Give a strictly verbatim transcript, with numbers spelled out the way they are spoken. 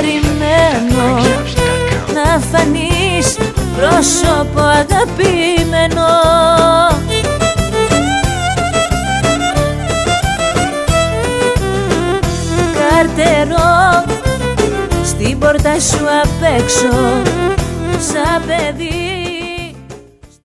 περιμένω να φανείς πρόσωπο αγαπημένο. Καρτερό στην πόρτα σου απ' έξω σαν παιδί